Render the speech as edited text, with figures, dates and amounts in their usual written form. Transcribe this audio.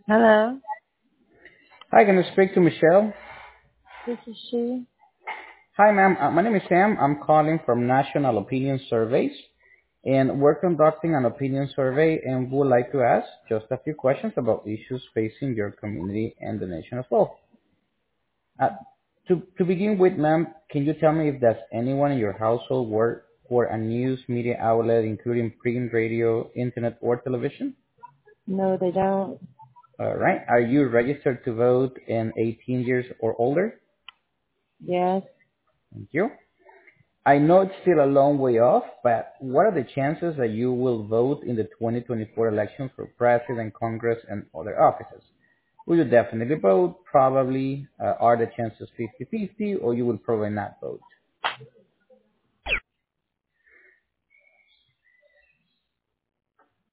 Hello, Hi, can I speak to Michelle? this is she. Hi, ma'am. My name is Sam. I'm calling from National Opinion Surveys, and we're conducting an opinion survey, and would like to ask just a few questions about issues facing your community and the nation as well. Uh, to begin with, ma'am, can you tell me if there's anyone in your household work for a news media outlet, including print, radio, internet, or television? No, they don't. All right. Are you registered to vote and 18 years or older? Yes, Thank you. I know it's still a long way off, but what are the chances that you will vote in the 2024 election for president, Congress, and other offices? Will you definitely vote? Probably. Are the chances 50-50, or you will probably not vote?